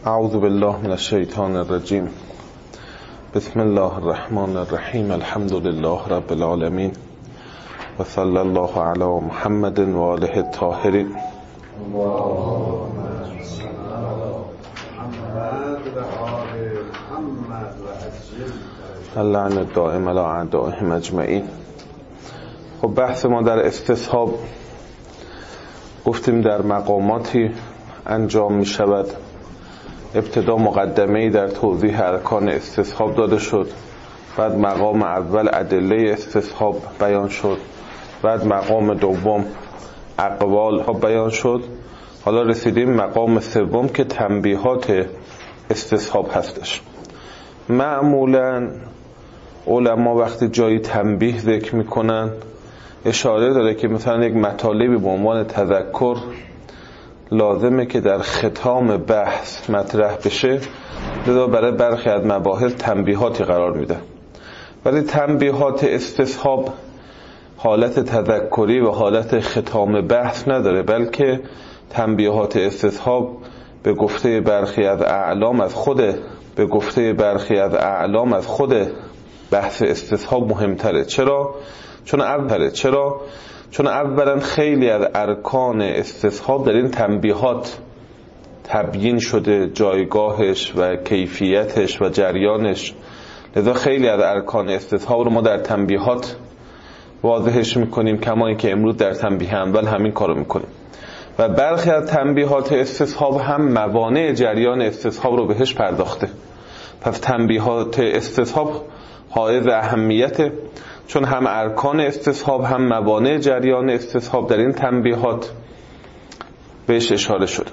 اعوذ بالله من الشیطان الرجیم. بسم الله الرحمن الرحیم. الحمد لله رب العالمین و صلی الله علی محمد و آله الطاهرین. اللعن الدائم علی اعدائهم اجمعین. خب بحث ما در استصحاب گفتیم در مقاماتی انجام می شود. ابتدا مقدمه‌ای در توضیح ارکان استصحاب داده شد، بعد مقام اول ادله استصحاب بیان شد، بعد مقام دوم اقوال بیان شد. حالا رسیدیم مقام سوم که تنبیهات استصحاب هستش. معمولا علما وقتی جایی تنبیه ذکر میکنن اشاره داره که مثلا یک مطالبی به عنوان تذکر لازمه که در ختام بحث مطرح بشه، لذا برای برخی از مباحث تنبیهاتی قرار میده. ولی تنبیهات استصحاب حالت تذکری و حالت ختام بحث نداره، بلکه تنبیهات استصحاب به گفته برخی از اعلام از خود بحث استصحاب مهمتره. چرا؟ چون اولا خیلی از ارکان استصحاب در این تنبیهات تبیین شده، جایگاهش و کیفیتش و جریانش، لذا خیلی از ارکان استصحاب رو ما در تنبیهات واضحش میکنیم، کما اینکه امروز در تنبیه اول همین کارو میکنیم. و برخی از تنبیهات استصحاب هم موانع جریان استصحاب رو بهش پرداخته. پس تنبیهات استصحاب حائز اهمیته، چون هم ارکان استصحاب هم موانع جریان استصحاب در این تنبیهات بهش اشاره شده.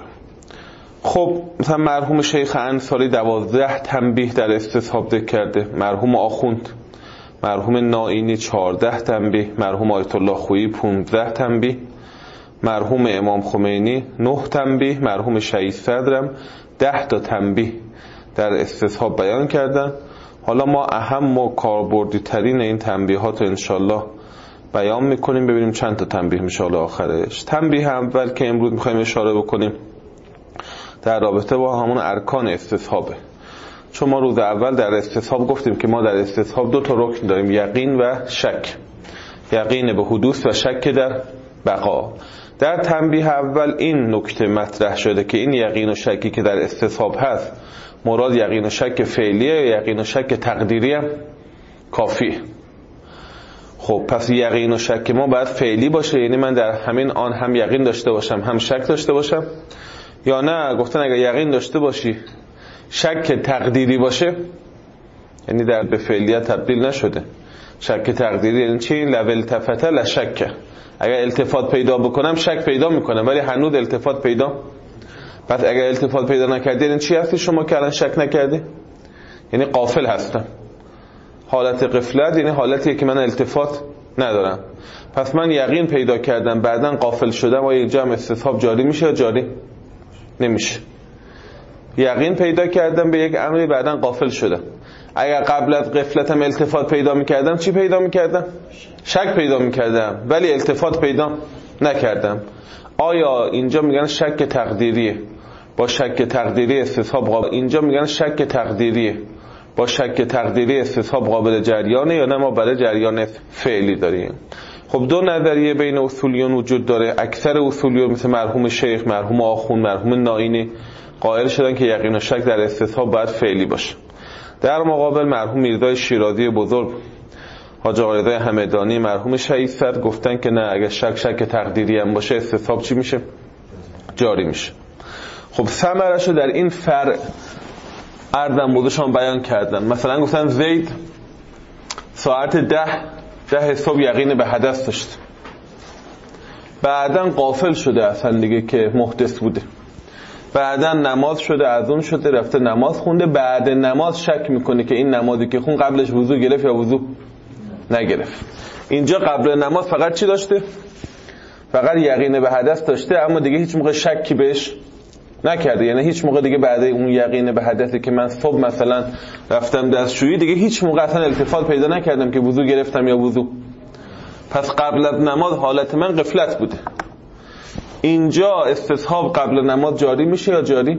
خب مثلا مرحوم شیخ انصاری 12 تنبیه در استصحاب ذکر کرده، مرحوم آخوند، مرحوم نائینی 14 تنبیه، مرحوم آیت الله خویی 15 تنبیه، مرحوم امام خمینی 9 تنبیه، مرحوم شهید صدرم 10 تا تنبیه در استصحاب بیان کردن. حالا ما اهم و کاربردی ترین این تنبیهات رو انشالله بیان میکنیم، ببینیم چند تا تنبیه میشه آخرش. تنبیه اول که امروز میخوایم اشاره بکنیم در رابطه با همون ارکان استصحابه. چون ما روز اول در استصحاب گفتیم که ما در استصحاب 2 تا رکن داریم، یقین و شک. یقین به حدوث و شک در بقا. در تنبیه اول این نکته مطرح شده که این یقین و شکی که در استصحاب هست، مراد یقین و شک فعلیه یا یقین و شک تقدیری هم کافی. خب پس یقین و شک ما باید فعلی باشه، یعنی من در همین آن هم یقین داشته باشم هم شک داشته باشم، یا نه گفتن اگر یقین داشته باشی شک تقدیری باشه، یعنی در به فعلیت تبدیل نشده. شک تقدیری یعنی چی؟ لو التفت لشک، اگر التفات پیدا بکنم شک پیدا میکنم ولی هنوز التفات پیدا. پس اگر التفات پیدا نکردی یعنی چی هستی شما که الان شک نکردی؟ یعنی غافل هستم. حالت غفلت یعنی حالتیه که من التفات ندارم. پس من یقین پیدا کردم بعدن غافل شدم، آیا اینجا هم استصحاب جاری میشه یا جاری نمیشه؟ یقین پیدا کردم به یک امری بعدن غافل شدم. اگر قبل از غفلتم التفات پیدا میکردم چی پیدا میکردم؟ شک پیدا میکردم ولی التفات پیدا نکردم. آیا اینجا میگن شک تقدیریه با شک تقدیری استصحاب قابل، اینجا میگن شک تقدیریه با شک تقدیری استصحاب قابل جریانه یا نه ما برای جریان فعلی داریم؟ خب 2 نظریه بین اصولیون وجود داره. اکثر اصولیون مثل مرحوم شیخ، مرحوم آخوند، مرحوم نائینی قائل شدن که یقین و شک در استصحاب باید فعلی باشه. در مقابل مرحوم میرزای شیرازی بزرگ، حاج آقا رضای همدانی، مرحوم شهید صدر گفتن که نه، اگه شک تقدیری هم باشه استصحاب چی میشه؟ جاری میشه. خب ثمرشو در این فرع عرضم بودشان بیان کردن. مثلا گفتن زید ساعت 10 صبح یقین به حدث داشت، بعدن غافل شده اصلا دیگه که محدث بوده، بعدن نماز شده، اذان شده، رفته نماز خونده، بعد نماز شک میکنه که این نمازی که خون قبلش وضو گرفت یا وضو نگرفت. اینجا قبل نماز فقط چی داشته؟ فقط یقین به حدث داشته، اما دیگه هیچ موقع شکی بهش نکرده. یعنی هیچ موقع دیگه بعد اون یقین به حدثی که من صبح مثلا رفتم دستشویی دیگه هیچ موقع اصلا التفات پیدا نکردم که وضو گرفتم یا وضو. پس قبل از نماز حالت من غفلت بوده. اینجا استصحاب قبل نماز جاری میشه یا جاری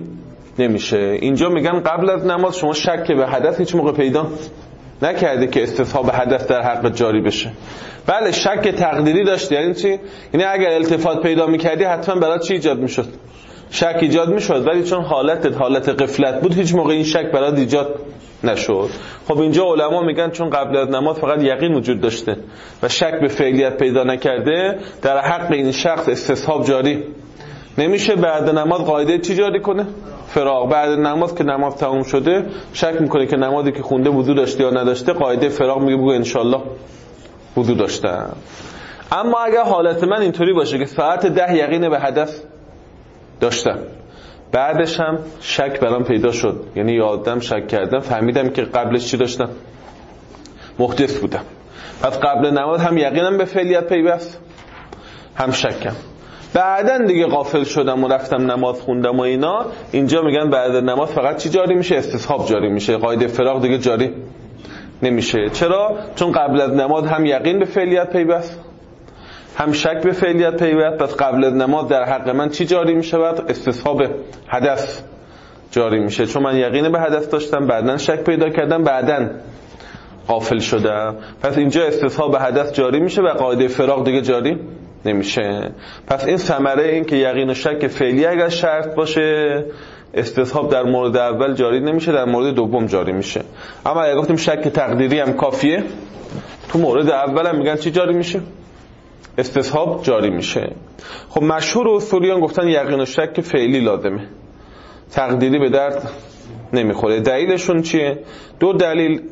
نمیشه. اینجا میگن قبل از نماز شما شک به حدث هیچ موقع پیدا نکرده که استصحاب حدث در حق جاری بشه. بله شک تقدیری داشته. یعنی چی؟ یعنی اگر التفات پیدا میکردی حتما برای چی ایجاد میشد؟ شک ایجاد میشد، ولی چون حالت غفلت بود هیچ موقع این شک برات ایجاد نشد. خب اینجا علما میگن چون قبل از نماز فقط یقین وجود داشته و شک به فعلیت پیدا نکرده، در حق این شخص استصحاب جاری نمیشه. بعد نماز قاعده چی جاری کنه؟ فراغ. بعد نماز که نماز تموم شده شک میکنه که نمازی که خونده وضو داشته یا نداشته، قاعده فراغ میگه بگو انشالله وضو داشتم. اما اگر حالت من اینطوری باشه که ساعت 10 یقین به حدث داشتم، بعدش هم شک برام پیدا شد، یعنی یادم شک کردم فهمیدم که قبلش چی داشتم؟ محدث بودم، پس قبل نماز هم یقینم به فعلیت پیوست هم شکم. بعدن دیگه غافل شدم و رفتم نماز خوندم و اینا. اینجا میگن بعد نماز فقط چی جاری میشه؟ استصحاب جاری میشه، قاعده فراغ دیگه جاری نمیشه. چرا؟ چون قبل از نماز هم یقین به فعلیت پیوست هم شک به فعلیت پیوست. پس قبل از نماز در حق من چی جاری میشه؟ بعد استصحاب حدث جاری میشه، چون من یقین به حدث داشتم، بعدن شک پیدا کردم، بعدن غافل شدم. پس اینجا استصحاب حدث جاری میشه و قاعده فراغ دیگه جاری نمیشه. پس این ثمره این که یقین و شک فعلی اگر شرط باشه، استصحاب در مورد اول جاری نمیشه، در مورد دوم جاری میشه. اما اگر گفتیم شک تقدیری هم کافیه، تو مورد اول هم میگن چی جاری میشه؟ استصحاب جاری میشه. خب مشهور اصولیان گفتن یقین و شک فعلی لازمه، تقدیری به درد نمیخوره. دلیلشون چیه؟ دو دلیل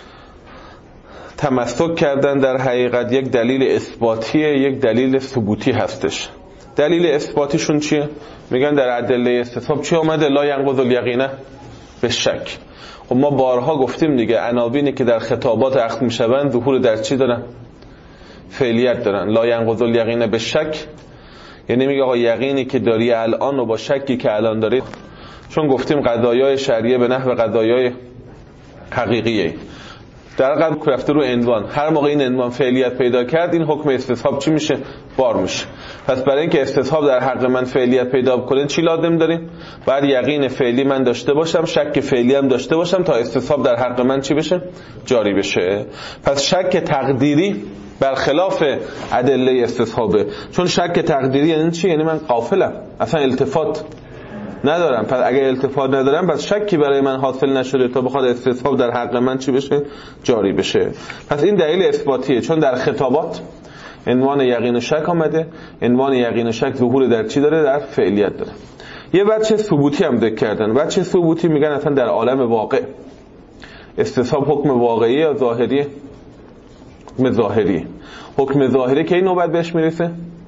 تمسک کردن در حقیقت، یک دلیل اثباتیه، یک دلیل ثبوتی هستش. دلیل اثباتیشون چیه؟ میگن در ادله استصحاب چی اومده؟ لا ینقض الیقین بالشک. خب ما بارها گفتیم دیگه، عناوینی که در خطابات اخذ میشوند ظهور در چی دارن؟ فعلیت دارن. لا ینقض الیقین بالشک یعنی میگه آقا یقینی که داری الان و با شکی که الان داری، چون گفتیم قضایای شرعیه به نحو قضایای حقیقیه. در قبل رفته رو عنوان، هر موقع این عنوان فعلیت پیدا کرد این حکم استصحاب چی میشه؟ بار میشه. پس برای اینکه استصحاب در حق من فعلیت پیدا کنه چی لازم داریم؟ بعد یقین فعلی من داشته باشم، شک فعلی هم داشته باشم تا استصحاب در حق من چی بشه؟ جاری بشه. پس شک تقدیری برخلاف ادله استصحابه، چون شک تقدیری یعنی چی؟ یعنی من غافلم، اصلا التفات ندارم. پس اگر التفات ندارم پس شکی برای من حاصل نشده تا بخواد استصحاب در حق من چی بشه؟ جاری بشه. پس این دلیل اثباتیه، چون در خطابات عنوان یقین و شک آمده. عنوان یقین و شک ظهور در چی داره؟ در فعلیت داره. یه وجه ثبوتی هم ذکر کردن. وجه ثبوتی میگن اصلا در عالم واقع استصحاب حکم واقعی یا ظاهری؟ حکم ظاهری. حکم ظاهری کی نوبت بهش میرسه؟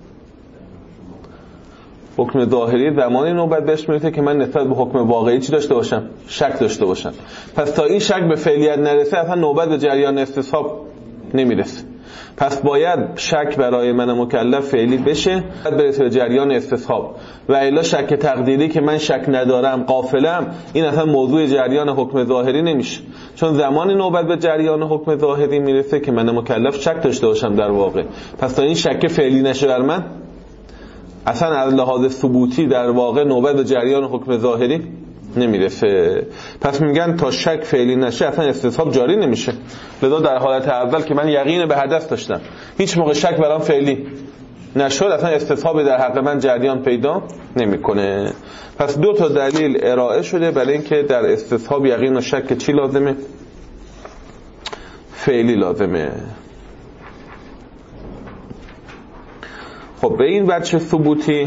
حکم ظاهری زمانی نوبت بهش میرسه که من نسبت به حکم واقعی چی داشته باشم؟ شک داشته باشم. پس تا این شک به فعلیت نرسه اصلا نوبت به جریان استصحاب نمیرسه. پس باید شک برای من مکلف فعلی بشه، باید برسه به جریان استصحاب. و الا شک تقدیری که من شک ندارم، غافلم، این اصلا موضوع جریان حکم ظاهری نمیشه، چون زمانی نوبت به جریان حکم ظاهری میرسه که من مکلف شک داشته باشم در واقع. پس تا این شک فعلی نشه بر من، اصلا از لحاظ ثبوتی در واقع نوبت به جریان حکم ظاهری نمیرسه. پس میگن تا شک فعلی نشه اصلا استصحاب جاری نمیشه. لذا در حالت اول که من یقین به حدث داشتم، هیچ موقع شک برام فعلی نشد، اصلا استصحاب در حق من جریان پیدا نمیکنه. پس دو تا دلیل ارائه شده برای اینکه در استصحاب یقین و شک چی لازمه؟ فعلی لازمه. خب به این وجه ثبوتی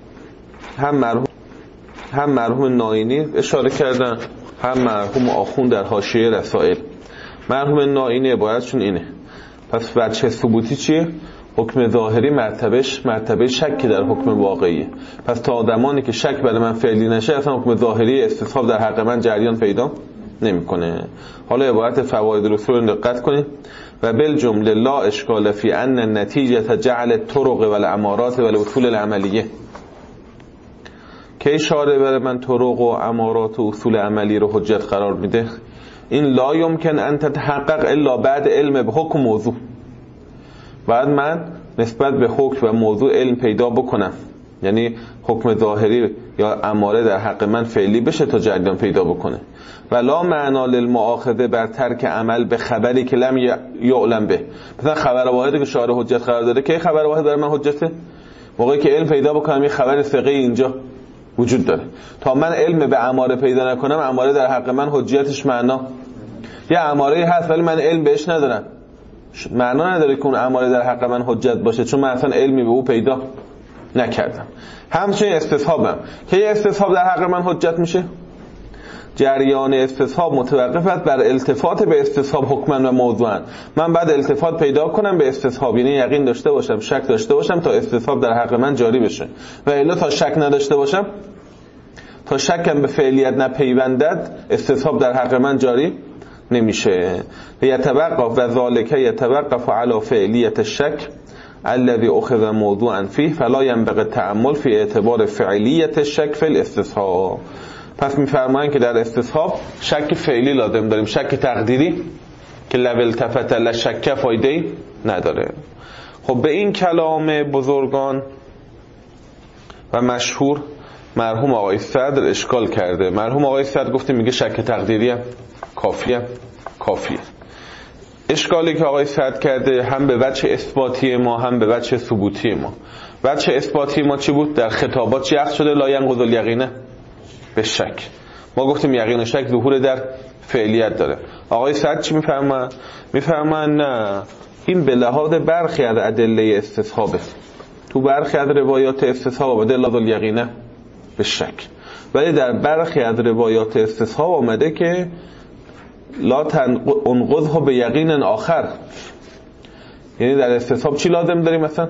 هم مرحوم نائینی اشاره کردن، هم مرحوم آخوند در حاشیه رسائل. مرحوم نائینی عبارتشون اینه. پس وجه ثبوتی چیه؟ حکم ظاهری مرتبه شک در حکم واقعیه. پس تا زمانی که شک برای من فعلی نشه اصلا حکم ظاهری استصحاب در حق من جریان پیدا نمیکنه. حالا عبارت فواید رسول دقت کنید. و بالجمله لا اشکال فی ان النتیجه جعل الطرق والامارات والاصول العملیه. که اشاره برای من طرق و امارات و اصول عملی رو حجت قرار میده. این لا یمکن ان تتحقق الا بعد علم به حکم موضوع. بعد من نسبت به حکم و موضوع علم پیدا بکنم یعنی حکم ظاهری یا اماره در حق من فعلی بشه تا جریان پیدا بکنه. ولا معنا للمؤاخذه بر ترک عمل به خبری که لم یعلم به. مثلا خبر واحدی که شارع حجت قرار داده، کی خبر واحد داره من حجته؟ موقعی که علم پیدا بکنم یه خبر ثقه اینجا وجود داره. تا من علم به اماره پیدا نکنم، اماره در حق من حجیتش معنا، یه اماره هست ولی من علم بهش ندارم، معنا نداره که اون اماره در حق من حجت باشه، چون من اصلا علمی به او پیدا نکردم. همچنین استصحابم که یه استصحاب در حق من حجت میشه. جریان استصحاب متوقف است بر التفات به استصحاب حکما و موضوعا. من بعد التفات پیدا کنم به استصحاب، یعنی یقین داشته باشم، شک داشته باشم تا استصحاب در حق من جاری بشه. و الا تا شک نداشته باشم، تا شکم به فعلیت نپیوندد، استصحاب در حق من جاری نمیشه. یتوقف و ذالک یتوقف علی فعلیت الشک الذي اخذ موضوعا فيه فلا ينبغي التأمل في اعتبار فعلیت الشک فی الاستصحاب. پس میفرمایند که در استصحاب شک فعلی لازم داریم، شک تقدیری که لو التفت لشک فایده‌ای نداره. خب به این کلام بزرگان و مشهور مرحوم آقای صدر اشکال کرده. مرحوم آقای صدر گفته میگه شک تقدیری هم کافیه. اشکالی که آقای صدر کرده هم به وجه اثباتی ما هم به وجه ثبوتی ما. وجه اثباتی ما چی بود؟ در خطابات چی عقد شده؟ لا ینقض الیقین به شک. ما گفتیم یقین و شک ظهور در فعلیت داره. آقای صدر چی میفرمایند؟ میفرمایند نه، این به لحاظ برخی از ادله استصحابه. تو برخی از روایات استصحاب آمده لا الیقین به شک، ولی در برخی از روایات استصحاب آمده که لا تنقضه به یقین آخر. یعنی در استصحاب چی لازم داریم؟ مثلا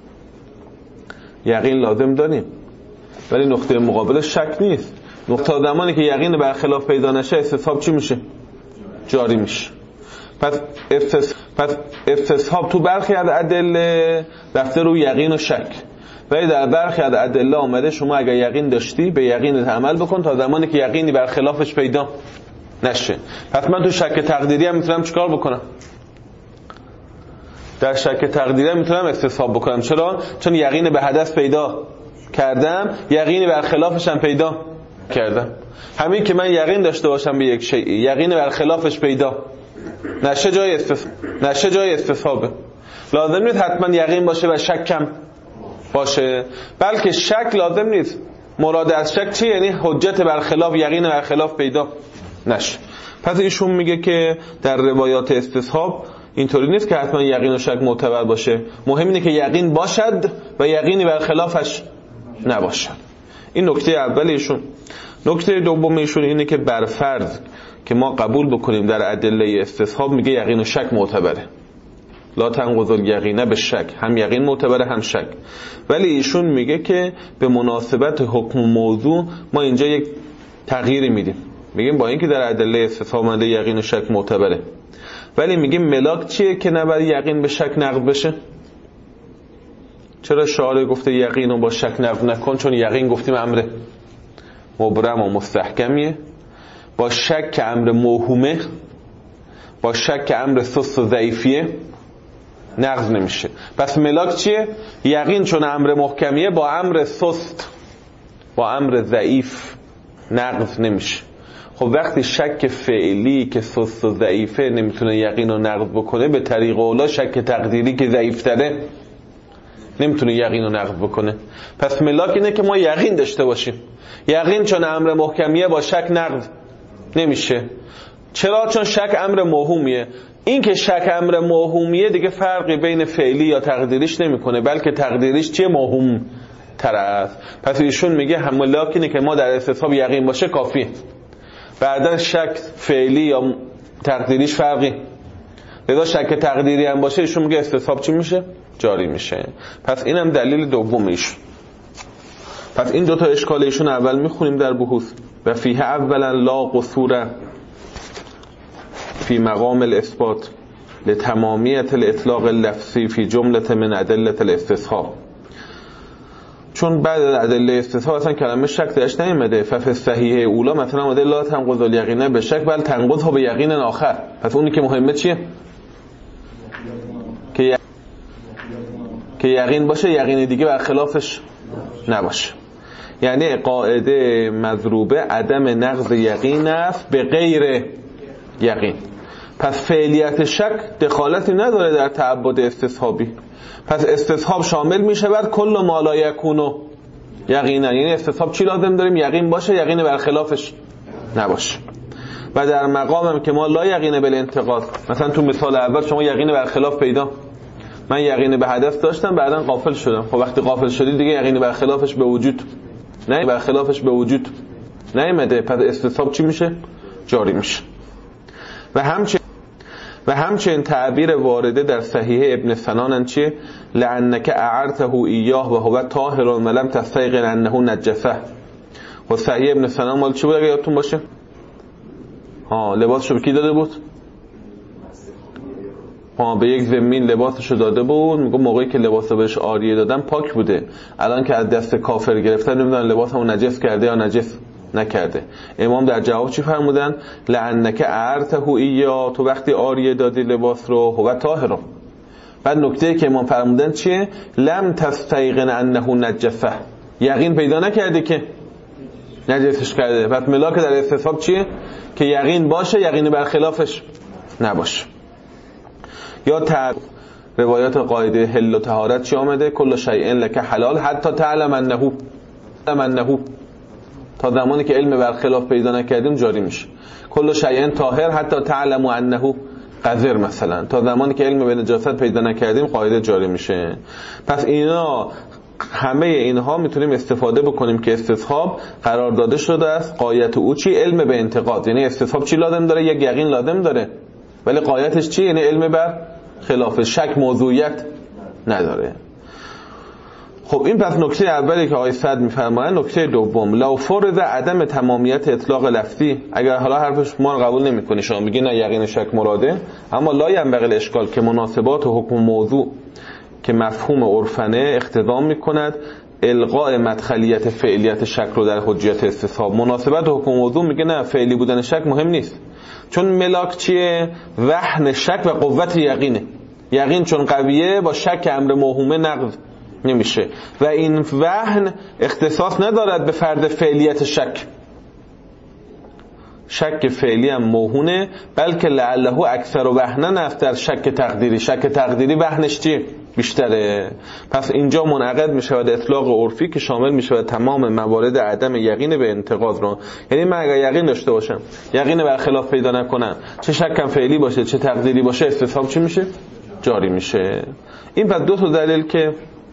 یقین لازم داریم ولی نقطه مقابلش شک نیست. نقطه زمانی که یقین برخلاف پیدا نشه، استصحاب چی میشه؟ جاری میشه. پس استصحاب تو برخی از ادله رفته رو یقین و شک، ولی در برخی از ادله آمده شما اگر یقین داشتی به یقین عمل بکن تا زمانی که یقینی برخلافش پیدا نشه. پس من تو شک تقدیری هم میتونم چیکار بکنم؟ در شک تقدیری هم میتونم استصحاب بکنم. چرا؟ چون یقین به حدث پیدا کردم، یقینی برخلافش هم پیدا کردم. همین که من یقین داشته باشم به یک شیء، یقین برخلافش پیدا نشه، جای استصحابه. لازم نیست حتما یقین باشه و شکم باشه، بلکه شک لازم نیست. مراد از شک چیه؟ یعنی حجت برخلاف یقین برخلاف پیدا نشه. پس ایشون میگه که در روایات استصحاب اینطوری نیست که حتما یقین و شک معتبر باشه، مهم اینه که یقین باشد و یقینی برخلافش نباشد. این نکته اول ایشون. نکته دوم ایشون اینه که بر فرض که ما قبول بکنیم در ادله استصحاب میگه یقین و شک معتبره، لا تنقض الیقین به شک، هم یقین معتبره هم شک. ولی ایشون میگه که به مناسبت حکم موضوع ما اینجا یک تغییری میدیم، میگیم با اینکه در ادله استصحاب اومده یقین و شک معتبره، ولی میگیم ملاک چیه که نباید یقین به شک نقض بشه؟ چرا شارع گفته یقین رو با شک نقض نکن؟ چون یقین گفتیم امر مبرم و مستحکمیه، با شک که امر موهومه، با شک که امر سست و ضعیفیه نقض نمیشه. پس ملاک چیه؟ یقین چون امر محکمیه با امر سست، با امر ضعیف نقض نمیشه. خب وقتی شک فعلی که سست و ضعیفه نمیتونه یقین رو نقض بکنه، به طریق اولا شک تقدیری که ضعیفتره نمیتونه یقین رو نقض بکنه. پس ملاک اینه که ما یقین داشته باشیم. یقین چون امر محکمیه با شک نقض نمیشه. چرا؟ چون شک امر موهومیه. این که شک امر موهومیه دیگه فرقی بین فعلی یا تقدیریش نمیکنه، بلکه تقدیریش چیه؟ موهوم تر است. پس ایشون میگه هم ملاک اینه که ما در استصحاب یقین باشه کافیه، بعدا شک فعلی یا تقدیریش فرقی، لذا شک تقدیری هم باشه ایشون میگه استصحاب چی میشه؟ جاری میشه. پس اینم دلیل دومیش. پس این دوتا اشکال ایشون اول میخونیم در بحوث. و فیه اولا لا قصور فی مقام الاثبات لتمامیت الاطلاق اللفظی فی جمله من ادله الاستصحاب. چون بعد ادله استصحاب اصلا کلمه شک درش نیامده. ففی صحیح اولا مثلا اومده لا تنقض الیقین به شک بل تنقض به یقین آخر. پس اونی که مهمه چیه؟ که یقین باشه، یقین دیگه برخلافش نباشه. یعنی قاعده مضروبه عدم نقض یقین است به غیر یقین. پس فعلیت شک دخالتی نداره در تعبد استصحابی. پس استصحاب شامل میشه بر کل ما لا یکون یقینا. یعنی استصحاب چی لازم داریم؟ یقین باشه، یقین برخلافش نباشه. و در مقامم که ما لا یقین بالانتقاد، مثلا تو مثال اول شما یقین برخلاف پیدا، من یقین به حدث داشتم بعداً غافل شدم. خب وقتی غافل شدی دیگه یقین برخلافش به وجود نه، برخلافش به وجود نیامده. پس استصحاب چی میشه؟ جاری میشه. و همچنین تعبیر وارده در صحیح ابن سنان چیه؟ لعنک اعرته ایاه و هو طاهر ولم تستيقن انه نجسه. و صحیح ابن سنان مال چی بود اگه یادتون باشه؟ لباسشو به کی داده بود؟ به یک ذمین لباسشو داده بود. میگه موقعی که لباسو بهش عاریه دادم پاک بوده، الان که از دست کافر گرفتن نمیدونن لباسمو نجس کرده یا نجس نکرده. امام در جواب چی فرمودن؟ لعنک اعرته ایاه، تو وقتی عاریه دادی لباس رو هو طاهر. بعد نکته که امام فرمودن چیه؟ لم تستيقن انه نجسه، یقین پیدا نکردی که نجسش کرده. پس ملاک در استصحاب چیه؟ که یقین باشه، یقین برخلافش نباشه. یا روایات قاعده حل و طهارت چی آمده؟ کل شیء لک حلال حتی تعلم انه، تا زمانی که علم برخلاف پیدا نکردیم جاری میشه. کل شیء طاهر حتی تعلم انه قذر، مثلا تا زمانی که علم به نجاست پیدا نکردیم قاعده جاری میشه. پس اینا همه اینها میتونیم استفاده بکنیم که استصحاب قرار داده شده است غایت او چی؟ علم به انتقاد. یعنی استصحاب چی لازم داره؟ یک یقین لازم داره، ولی غایتش چی؟ یعنی علم بر خلاف شک، موضوعیت نداره. خب این پس نکته اولی که آقای سعد میفرمایند. نکته دوم، لو فرض عدم تمامیت اطلاق لفظی، اگر حالا حرفش ما رو قبول نمی‌کنی، شما میگی نه یقین شک مراده، اما لا ينبغي الاشکال که مناسبات و حکم موضوع که مفهوم عرفنه اقتضا می‌کند الغاء مدخلیت فعلیت شک رو در حجیت استصحاب. مناسبت و حکم موضوع میگه نه، فعلی بودن شک مهم نیست، چون ملاک چیه؟ وهن شک و قوت یقینه. یقین چون قویه با شک امر موهومه نقض نمیشه و این وهن اختصاص ندارد به فرد فعلیت شک. شک فعلی هم موهونه، بلکه لعله اکثر وهنن است در شک تقدیری. شک تقدیری وهنش چیه؟ بیشتره. پس اینجا منعقد میشه و اطلاق عرفی که شامل میشه و تمام موارد عدم یقین به انتقاد رو. یعنی من اگر یقین داشته باشم، یقین برخلاف پیدا نکنم، چه شکم فعلی باشه چه تقدیری باشه، استصحاب چی میشه؟ جاری میشه. این پس دو تا دلیل که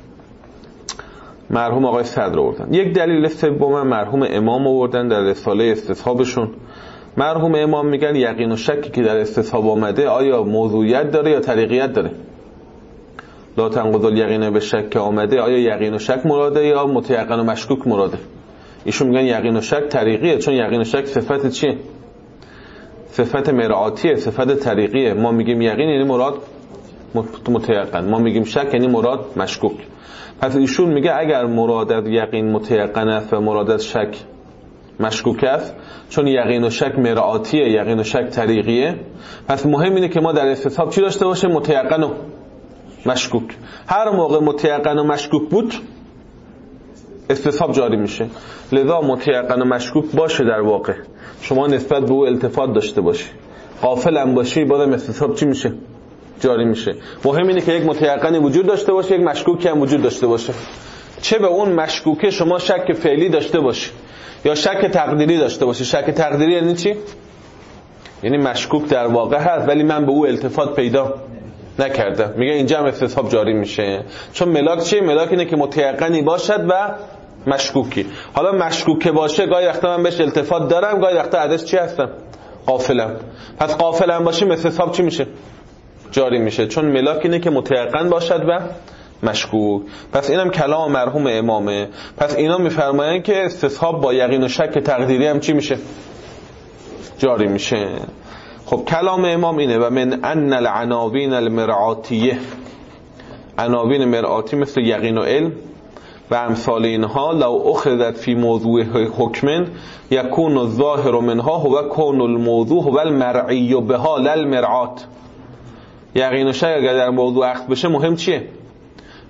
مرحوم آقای صدر آوردن. یک دلیل سوم مرحوم امام آوردن در رساله استصحابشون. مرحوم امام میگن یقین و شکی که در استصحاب آمده آیا موضوعیت داره یا طریقیت داره؟ لا تنقض الیقین به شک آمده، آیا یقین و شک مراده یا متیقن و مشکوک مراده؟ ایشون میگن یقین و شک طریقیه، چون یقین و شک صفت چیه؟ صفت مرعاتیه، صفت طریقیه. ما میگیم یقین یعنی مراد متیقن، ما میگیم شک یعنی مراد مشکوک. پس ایشون میگه اگر مراد از یقین متیقن است و مراد از شک مشکوک است، چون یقین و شک مرعاتیه، یقین و شک طریقیه، پس مهم اینه که ما در استصحاب چی داشته باشه؟ متیقن و مشکوک. هر موقع متیقن و مشکوک بود استصحاب جاری میشه. لذا متیقن و مشکوک باشه در واقع، شما نسبت به او التفات داشته باشی، غافل هم باشی، بازم استصحاب چی میشه؟ جاری میشه. مهم اینه که یک متیقنی وجود داشته باشه، یک مشکوکی هم وجود داشته باشه. چه به اون مشکوکه شما شک فعلی داشته باشی یا شک تقدیری داشته باشی. شک تقدیری یعنی چی؟ یعنی مشکوک در واقع هست ولی من به او التفات پیدا نکردم. میگه اینجا هم استصحاب جاری میشه. چون ملاک چیه؟ ملاک اینه که متیقنی باشد و مشکوکی. حالا مشکوک باشه گاهی وقتا من بهش التفات دارم، گاهی وقتا ازش چی هستم؟ غافلم. پس غافلم باشیم استصحاب چی میشه؟ جاری میشه، چون ملاک اینه که متیقن باشد و مشکوک. پس اینم کلام مرحوم امامه. پس اینا میفرمایند که استصحاب با یقین و شک تقدیری هم چی میشه؟ جاری میشه. خب کلام امام اینه و من ان العناوین المرعاتیه، عناوین مرعاتی مثل یقین و علم و امثال اینها لو اخذت فی موضوع حکم یکون الظاهر منها هو کون الموضوع هو المرعی بها لا المرعات. یقین و شک اگر در موضوع اخذ بشه مهم چیه؟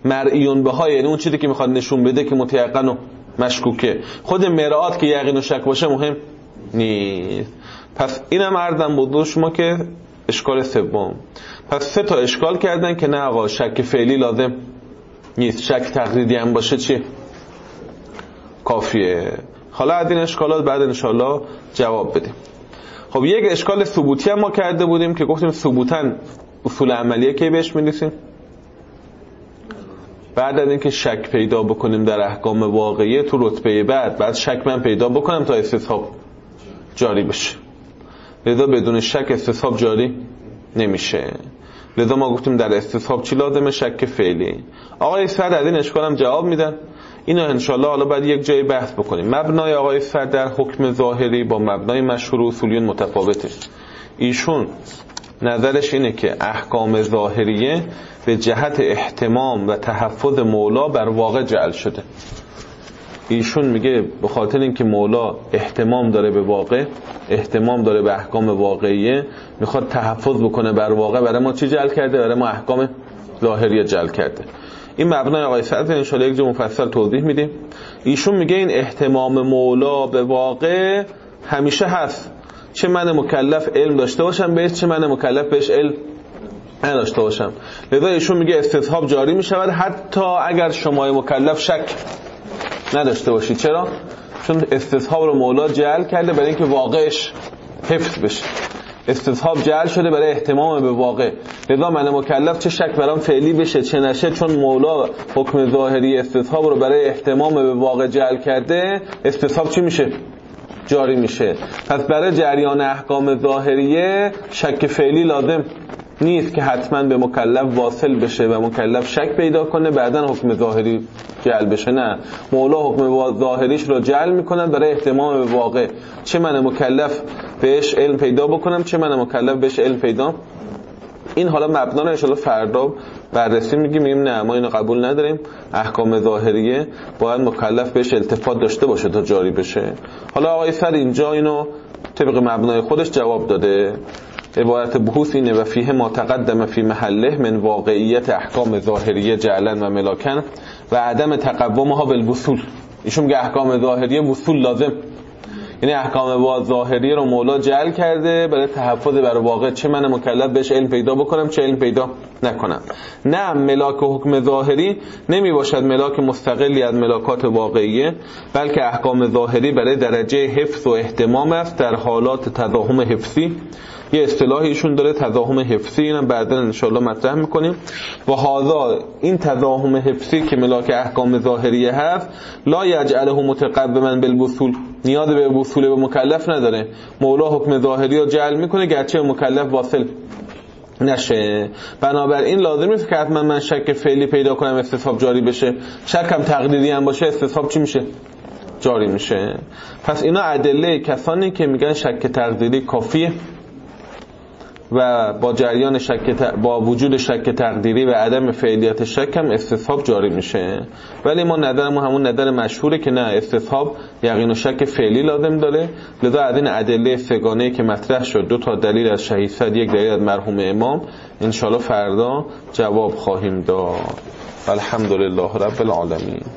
مرئیون بها، یعنی اون چیزی که میخواد نشون بده که متیقن و مشکوکه. خود مرآت که یقین و شک باشه مهم نیست. پس اینم عرضم بود شما که اشکال سوم. پس 3 تا اشکال کردن که نه آقا شک فعلی لازم نیست، شک تقلیدی هم باشه چیه؟ کافیه. حالا از این اشکالات بعد انشالله جواب بدیم. خب یک اشکال ثبوتی هم ما کرده بودیم که گفتیم ثبوتاً اصول عملیه که بهش می‌رسیم بعد از اینکه شک پیدا بکنیم در احکام واقعیه تو رتبه بعد شک من پیدا بکنم تا استصحاب جاری بشه. لذا بدون شک استصحاب جاری نمیشه. لذا ما گفتیم در استصحاب چی لازمه؟ شک فعلی. آقای سعد از این اشکال هم جواب میدن. اینو انشالله حالا بعد یک جای بحث بکنیم. مبنای آقای سعد در حکم ظاهری با مبنای مشهور اصولیون متفاوته. ایشون نظرش اینه که احکام ظاهریه به جهت احتمام و تحفظ مولا بر واقع جعل شده. ایشون میگه به خاطر اینکه مولا احتمام داره به واقع، احتمام داره به احکام واقعیه، میخواد تحفظ بکنه بر واقع، برای ما چی جعل کرده؟ برای ما احکام ظاهریه جعل کرده. این مبنای آقای سعد ان شاء الله یک جا مفصل توضیح میدیم. ایشون میگه این احتمام مولا به واقع همیشه هست، چه من مکلف علم داشته باشم بهش، چه من مکلف بهش علم نداشته باشم. لذا ایشون میگه استصحاب جاری میشود حتی اگر شما مکلف شک نداشته باشید. چرا؟ چون استصحاب رو مولا جعل کرده برای اینکه واقعش حفظ بشه. استصحاب جعل شده برای احتمام به واقع. لذا من مکلف چه شک برام فعلی بشه چه نشه، چون مولا حکم ظاهری استصحاب رو برای احتمام به واقع جعل کرده، استصحاب چی میشه؟ جاری میشه. پس برای جریان احکام ظاهریه شک فعلی لازم نیست که حتما به مکلف واصل بشه و مکلف شک پیدا کنه بعدن حکم ظاهری جعل بشه. نه، مولا حکم ظاهریش رو جعل میکنن برای احتمام به واقع، چه من مکلف بهش علم پیدا بکنم چه من مکلف بهش علم پیدا. این حالا مبنا رو ان شاء الله فردا بررسی میگیم نه ما اینو قبول نداریم، احکام ظاهریه باید مکلف بهش التفات داشته باشه تا جاری بشه. حالا آقای سر اینجا اینو طبق مبنای خودش جواب داده. عبارت بحوث اینه و فیه ما تقدم فی محله من واقعیت احکام ظاهریه جعلا و ملاکن و عدم تقومها بالوصول. ایشون میگه احکام ظاهریه وصول لازم، یعنی احکام ظاهریه رو مولا جعل کرده برای تحفظ بر واقع، چه من مکلف بهش علم پیدا بکنم چه علم پیدا نکنم. نه، ملاک و حکم ظاهری نمی باشد ملاک مستقلی از ملاکات واقعیه، بلکه احکام ظاهری برای درجه حفظ و احتمام است در حالات تضاهم حفظی. یه اصطلاحی ایشون داره تضاهم حفظی، اینم بعدا ان شاء الله مطرح میکنیم. و هذا این تضاهم حفظی که ملاک احکام ظاهریه هست لا یجعله متقوما بالوصول، نیاز به وصول به مکلف نداره. مولا حکم ظاهری رو جعل میکنه گرچه مکلف واصل نشه. بنابراین لازم نیست که حتما من شک فعلی پیدا کنم استصحاب جاری بشه، شک هم تقلیدی هم باشه استصحاب چی میشه؟ جاری میشه. پس اینا ادله کسانی که میگن شک تقلیدی کافیه و با جریان با وجود شک تقدیری و عدم فعلیت شک هم استصحاب جاری میشه. ولی ما نظرمون همون نظر مشهوره که نه، استصحاب یقین و شک فعلی لازم داره. لذا از این ادله سگانه‌ای که مطرح شد، 2 تا دلیل از شهید صد، 1 دلیل از مرحوم امام، انشالله فردا جواب خواهیم داد. الحمدلله رب العالمین.